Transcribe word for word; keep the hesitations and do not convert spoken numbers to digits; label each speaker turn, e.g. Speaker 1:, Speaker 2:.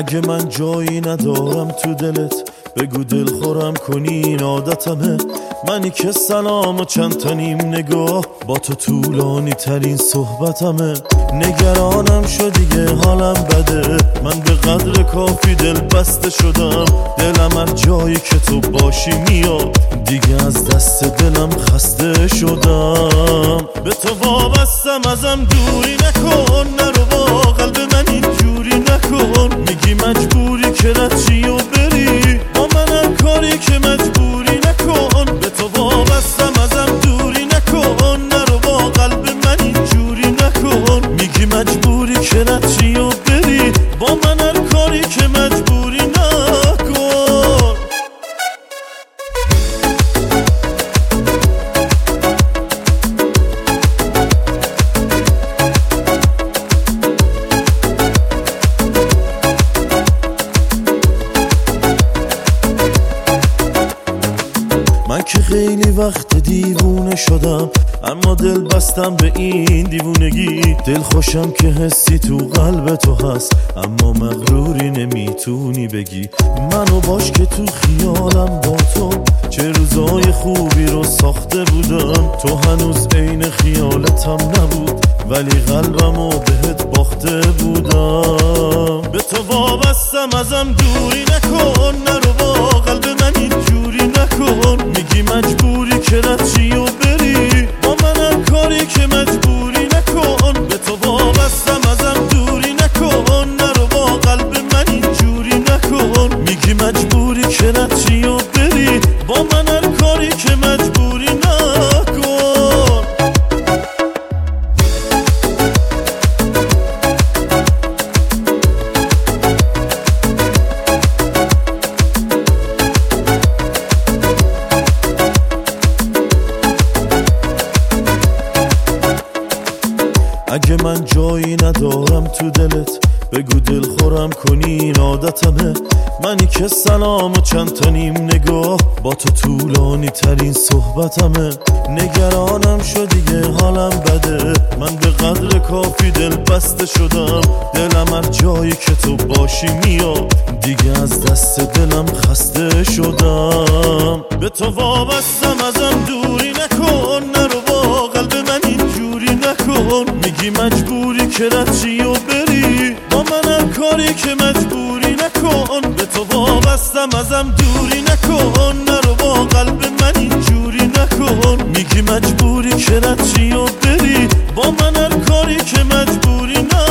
Speaker 1: اگه من جایی ندارم تو دلت بگو دل خورم کنی، این عادتمه. منی که سلام و چند تا نیم نگاه با تو طولانی ترین صحبتمه. نگرانم شد دیگه حالم بده، من به قدر کافی دل بسته شدم. دلم هر جایی که تو باشی میاد، دیگه از دست دلم خسته شدم. به تو وابستم ازم دوری نکن، نرو با قلب من اینجوری نکن. میگی مجبوری که رچی و بری، با من هر کاری که مجبوری نکن. به تو وابستم ازم دوری نکن، نرو با قلب من اینجوری نکن. میگی مجبوری که رچی و بری، با من هر کاری که مجبوری نکن. من که خیلی وقت دیوونه شدم، اما دل بستم به این دیوونگی. دل خوشم که حسی تو قلب تو هست، اما مغروری نمیتونی بگی. منو باش که تو خیالم با تو چه روزای خوبی رو ساخته بودم. تو هنوز عین خیالتم نبود، ولی قلبمو بهت باخته بودم. به تو وابستم ازم دوری نکن، نرو با قلب من اینجوری نکن. میگی مجبوری که رچی و بری، با من هر کاری که مجبوری نکن. به تو وابستم ازم دوری نکن، نرو با قلب من اینجوری نکن. میگی مجبوری که رچی و بری، با من هر کاری که مجبوری نکن. اگه من جایی ندارم تو دلت بگو دل خورم کنی، این عادتمه. منی که سلام و چند تا نیم نگاه با تو طولانی ترین صحبتمه. نگرانم شد دیگه حالم بده، من به قدر کافی دل بسته شدم. دلم هر جایی که تو باشی میاد، دیگه از دست دلم خسته شدم. به تو وابستم ازم دوری نکن، نرو با قلب من اینجوری نکن. میگی مجبوری که رچی و بری، با من هر کاری که مجبوری نکن. به تو وابستم ازم دوری نکن، نرو با قلب من اینجوری نکن. میگی مجبوری که رچی و بری، با من هر کاری که مجبوری نکن.